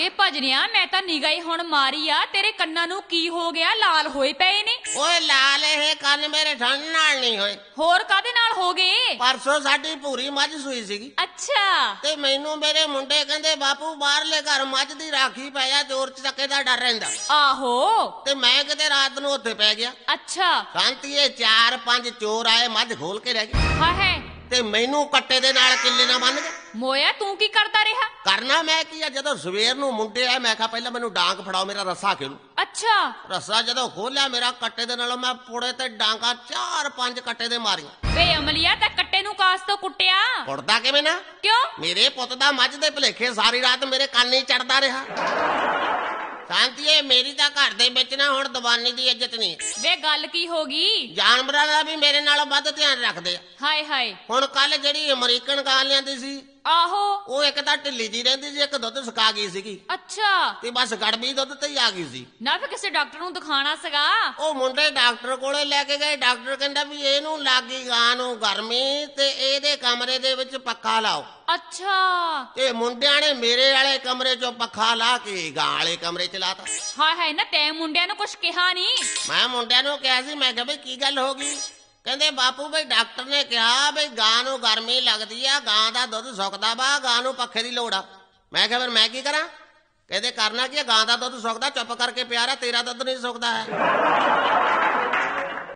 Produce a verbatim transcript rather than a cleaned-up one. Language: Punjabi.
ਇਹ ਭਜਨਿਆ ਮੈਂ ਤਾਂ ਨਿਗਾਹ ਹੁਣ ਮਾਰੀ ਆ, ਤੇਰੇ ਕੰਨਾਂ ਨੂੰ ਕੀ ਹੋ ਗਿਆ? ਲਾਲ ਹੋਏ ਪਏ ਨੇ। ਓਏ ਲਾਲ ਇਹ ਕੰਨ ਮੇਰੇ ਠੰਡ ਨਾਲ ਨਹੀਂ ਹੋਏ। ਹੋਰ ਕਾਦੇ ਨਾਲ ਹੋ ਗਏ? ਪਰਸੋਂ ਸਾਡੀ ਭੂਰੀ ਮੱਝ ਸੂਈ ਸੀਗੀ। ਅੱਛਾ। ਤੇ ਮੈਨੂੰ ਮੇਰੇ ਮੁੰਡੇ ਕਹਿੰਦੇ ਬਾਪੂ ਬਾਹਰਲੇ ਘਰ ਮੱਝ ਦੀ ਰਾਖੀ ਪੈ ਜਾ, ਚੋਰ ਚੱਕੇ ਦਾ ਡਰ ਰਹਿੰਦਾ। ਆਹੋ। ਤੇ ਮੈਂ ਕਿਤੇ ਰਾਤ ਨੂੰ ਉੱਥੇ ਪੈ ਗਿਆ। ਅੱਛਾ। ਸ਼ਾਂਤੀਏ ਚਾਰ ਪੰਜ ਚੋਰ ਆਏ, ਮੱਝ ਖੋਲ ਕੇ ਰਹਿ ਗਏ। ਹਾਂ ਹੈ। ਤੇ ਮੈਨੂੰ ਕੱਟੇ ਦੇ ਨਾਲ ਕਿੱਲੇ ਨਾਲ ਬੰਨ ਗਏ। ਮੋਇਆ ਤੂੰ ਕੀ ਕਰਦਾ ਰਿਹਾ? ਕਰਨਾ ਮੈਂ ਕੀ ਆ, ਜਦੋਂ ਸਵੇਰ ਨੂੰ ਮੁੰਡੇ ਆਏ ਮੈਂ ਕਿਹਾ ਪਹਿਲਾਂ ਮੈਨੂੰ ਡਾਂਗ ਫੜਾਓ, ਮੇਰਾ ਰੱਸਾ ਖੋਲੂ। ਅੱਛਾ। ਰੱਸਾ ਜਦੋਂ ਖੋਲਿਆ ਮੇਰਾ ਕੱਟੇ ਦੇ ਨਾਲ ਮੈਂ ਪੁੜੇ ਤੇ ਡਾਂਗਾ ਚਾਰ ਪੰਜ ਕੱਟੇ ਦੇ ਮਾਰੀਆਂ। ਵੇ ਅਮਲੀਆ ਤਾਂ ਕੱਟੇ ਨੂੰ ਕਾਸ ਤੋਂ ਕੁੱਟਿਆ? ਕੁੱਟਦਾ ਕਿਵੇਂ ਨਾ? ਕਿਉਂ? ਮੇਰੇ ਪੁੱਤ ਦਾ ਮੱਝ ਦੇ ਭਲੇਖੇ ਸਾਰੀ ਰਾਤ ਮੇਰੇ ਕੰਨ ਹੀ ਚੜਦਾ ਰਿਹਾ। ਸ਼ਾਂਤੀਏ ਮੇਰੀ ਤਾਂ ਘਰ ਦੇ ਵਿੱਚ ਨਾ ਹੁਣ ਦੀਵਾਨੀ ਦੀ ਇੱਜ਼ਤ ਨਹੀਂ। ਵੇ ਗੱਲ ਕੀ ਹੋ ਗਈ? ਜਾਨਵਰਾਂ ਦਾ ਵੀ ਮੇਰੇ ਨਾਲੋਂ ਵੱਧ ਧਿਆਨ ਰੱਖਦੇ ਆ। ਹਾਏ ਹਾਏ। ਹੁਣ ਕੱਲ ਜਿਹੜੀ ਅਮਰੀਕਨ ਗਾਂ ਲਿਆਂਦੀ ਸੀ, ਆਹੋ, ਉਹ ਇੱਕ ਤਾਂ ਢਿੱਲੀ ਜੀ ਰਹਿੰਦੀ ਸੀ, ਇੱਕ ਦੁੱਧ ਸੁਕਾ ਗਈ ਸੀਗੀ। ਅੱਛਾ। ਤੇ ਬਸ ਗੜਬੀ ਦੁੱਧ ਤੇ ਹੀ ਆ ਗਈ ਸੀ। ਨਾ ਫਿਰ ਕਿਸੇ ਡਾਕਟਰ ਨੂੰ ਦਿਖਾਣਾ ਸੀਗਾ। ਉਹ ਮੁੰਡੇ ਡਾਕਟਰ ਕੋਲੇ ਲੈ ਕੇ ਗਏ। ਡਾਕਟਰ ਕਹਿੰਦਾ ਵੀ ਇਹਨੂੰ ਲੱਗ ਗਈ ਗਾਂ ਨੂੰ ਗਰਮੀ, ਤੇ ਇਹਦੇ ਕਮਰੇ ਦੇ ਵਿੱਚ ਪੱਖਾ ਲਾਓ। ਅੱਛਾ। ਤੇ ਮੁੰਡਿਆਂ ਨੇ ਮੇਰੇ ਵਾਲੇ ਕਮਰੇ ਚੋਂ ਪੱਖਾ ਲਾ ਕੇ ਗਾਂ ਵਾਲੇ ਕਮਰੇ ਚ ਲਾਤਾ। ਹਾਏ ਹਾਏ, ਨਾ ਤੈਂ ਮੁੰਡਿਆਂ ਨੂੰ ਕੁਛ ਕਿਹਾ ਨਹੀਂ? ਮੈਂ ਮੁੰਡਿਆਂ ਨੂੰ ਕਿਹਾ ਸੀ, ਮੈਂ ਕਿਹਾ ਬਈ ਕੀ ਗੱਲ ਹੋ ਗਈ? ਕਹਿੰਦੇ ਬਾਪੂ ਬਈ ਡਾਕਟਰ ਨੇ ਕਿਹਾ ਬਈ ਗਾਂ ਨੂੰ ਗਰਮੀ ਲੱਗਦੀ ਆ, ਗਾਂ ਦਾ ਦੁੱਧ ਸੁੱਕਦਾ ਵਾ, ਗਾਂ ਨੂੰ ਪੱਖੇ ਦੀ ਲੋੜ ਆ। ਮੈਂ ਕਿਹਾ ਫਿਰ ਮੈਂ ਕੀ ਕਰਾਂ? ਕਹਿੰਦੇ ਕਰਨਾ ਕੀ ਆ, ਗਾਂ ਦਾ ਦੁੱਧ ਸੁੱਕਦਾ, ਚੁੱਪ ਕਰਕੇ ਪਿਆਰਾ, ਤੇਰਾ ਦੁੱਧ ਨਹੀਂ ਸੁੱਕਦਾ ਹੈ।